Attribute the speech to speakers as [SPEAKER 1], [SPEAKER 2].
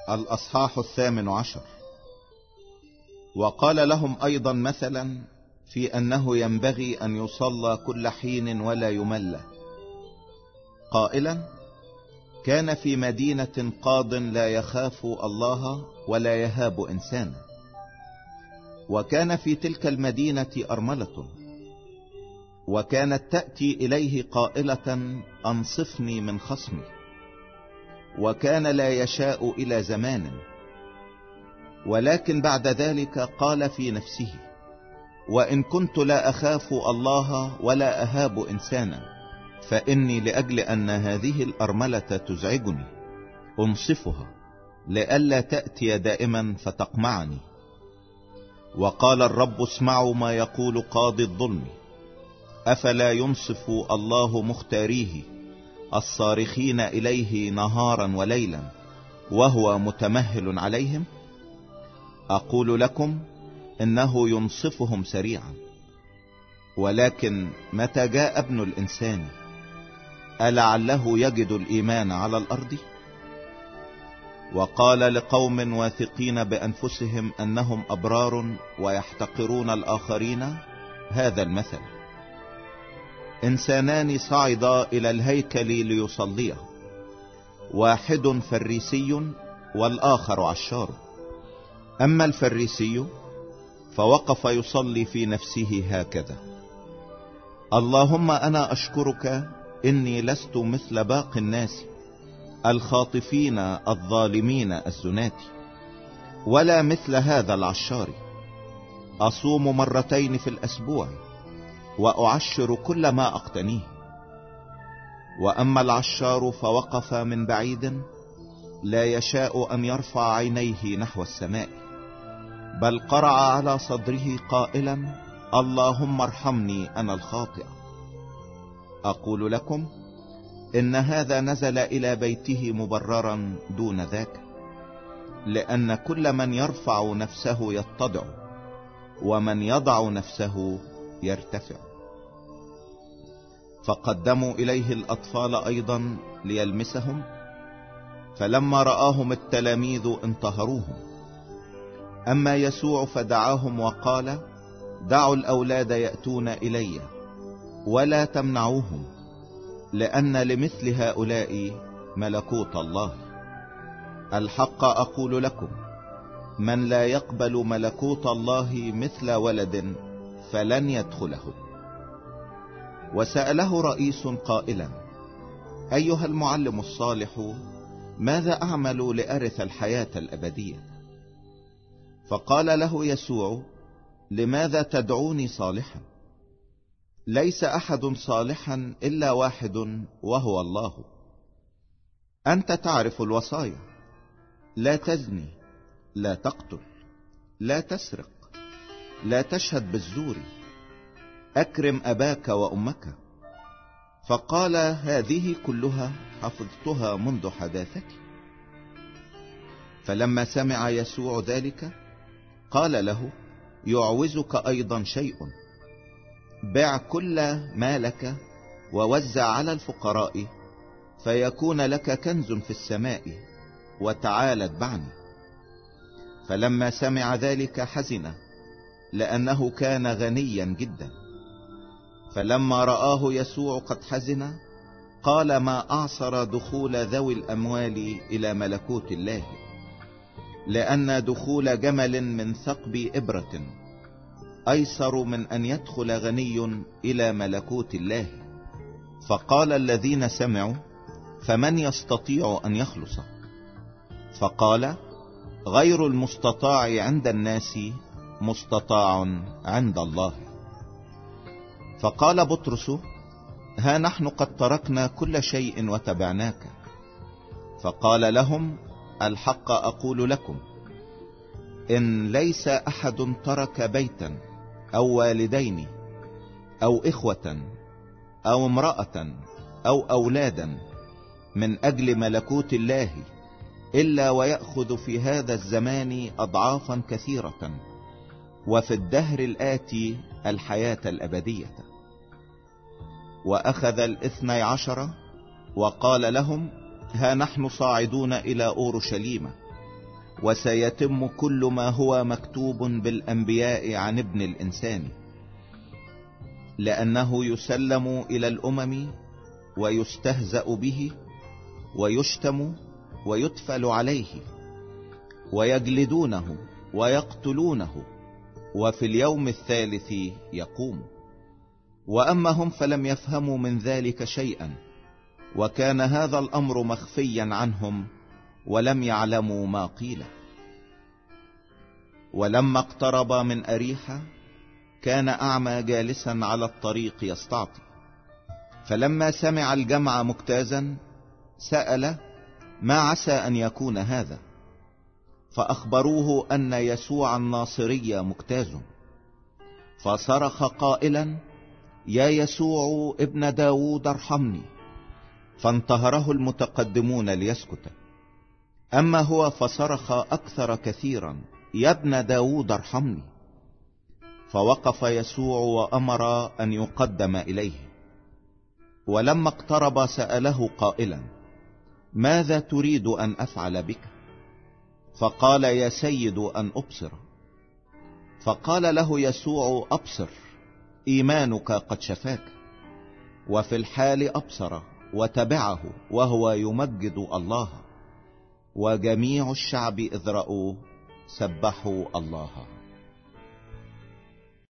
[SPEAKER 1] الأصحاح 18. وقال لهم أيضا مثلا في أنه ينبغي أن يصلى كل حين ولا يمل، قائلا: كان في مدينة قاض لا يخاف الله ولا يهاب إنسانا، وكان في تلك المدينة أرملة، وكانت تأتي إليه قائلة: أنصفني من خصمي، وكان لا يشاء إلى زمان. ولكن بعد ذلك قال في نفسه: وإن كنت لا أخاف الله ولا أهاب إنسانا، فإني لأجل أن هذه الأرملة تزعجني أنصفها، لئلا تأتي دائما فتقمعني. وقال الرب: اسمعوا ما يقول قاضي الظلم، أفلا ينصف الله مختاريه الصارخين إليه نهارا وليلا وهو متمهل عليهم؟ أقول لكم إنه ينصفهم سريعا. ولكن متى جاء ابن الإنسان ألعله يجد الإيمان على الأرض؟ وقال لقوم واثقين بأنفسهم أنهم أبرار ويحتقرون الآخرين هذا المثل: إنسانان صعدا إلى الهيكل ليصليا، واحد فريسي والآخر عشار. أما الفريسي فوقف يصلي في نفسه هكذا: اللهم أنا أشكرك إني لست مثل باقي الناس الخاطفين الظالمين الزنات، ولا مثل هذا العشار. أصوم مرتين في الأسبوع وأعشر كل ما أقتنيه. وأما العشار فوقف من بعيد لا يشاء أن يرفع عينيه نحو السماء، بل قرع على صدره قائلا: اللهم ارحمني أنا الخاطئ. أقول لكم إن هذا نزل إلى بيته مبررا دون ذاك، لأن كل من يرفع نفسه يتضع، ومن يضع نفسه يرتفع. فقدموا إليه الأطفال أيضا ليلمسهم، فلما رآهم التلاميذ انتهروهم. أما يسوع فدعاهم وقال: دعوا الأولاد يأتون إلي ولا تمنعوهم، لأن لمثل هؤلاء ملكوت الله. الحق أقول لكم، من لا يقبل ملكوت الله مثل ولد فلن يدخله. وسأله رئيس قائلا: أيها المعلم الصالح، ماذا أعمل لأرث الحياة الأبدية؟ فقال له يسوع: لماذا تدعوني صالحا؟ ليس أحد صالحا إلا واحد، وهو الله. أنت تعرف الوصايا: لا تزني، لا تقتل، لا تسرق، لا تشهد بالزور، أكرم أباك وأمك. فقال: هذه كلها حفظتها منذ حداثتي. فلما سمع يسوع ذلك قال له: يعوزك أيضا شيء، بع كل مالك ووزع على الفقراء، فيكون لك كنز في السماء، وتعال اتبعني. فلما سمع ذلك حزن، لأنه كان غنيا جدا. فلما رآه يسوع قد حزن قال: ما أعصر دخول ذوي الأموال إلى ملكوت الله، لأن دخول جمل من ثقب إبرة أيسر من أن يدخل غني إلى ملكوت الله. فقال الذين سمعوا: فمن يستطيع أن يخلص؟ فقال: غير المستطاع عند الناس مستطاع عند الله. فقال بطرس: ها نحن قد تركنا كل شيء وتبعناك. فقال لهم: الحق أقول لكم، إن ليس أحد ترك بيتا أو والدين أو إخوة أو امرأة أو أولادا من أجل ملكوت الله إلا ويأخذ في هذا الزمان أضعافا كثيرة، وفي الدهر الآتي الحياة الأبدية. وأخذ 12 وقال لهم: ها نحن صاعدون إلى أورشليم، وسيتم كل ما هو مكتوب بالأنبياء عن ابن الإنسان، لأنه يسلم إلى الأمم ويستهزأ به ويشتم ويتفل عليه ويجلدونه ويقتلونه، وفي اليوم الثالث يقوم. وأما هم فلم يفهموا من ذلك شيئا، وكان هذا الأمر مخفيا عنهم ولم يعلموا ما قيل. ولما اقترب من أريحة كان أعمى جالسا على الطريق يستعطي، فلما سمع الجمع مجتازا سأل ما عسى أن يكون هذا، فأخبروه أن يسوع الناصري مجتاز، فصرخ قائلا يا يسوع ابن داود ارحمني، فانتهره المتقدمون ليسكت. أما هو فصرخ أكثر كثيرا يا ابن داود ارحمني، فوقف يسوع وأمر أن يقدم إليه. ولما اقترب سأله قائلا ماذا تريد أن أفعل بك؟ فقال يا سيد أن أبصر. فقال له يسوع أبصر، إيمانك قد شفاك. وفي الحال أبصر وتبعه وهو يمجد الله، وجميع الشعب إذ رأوه سبحوا الله.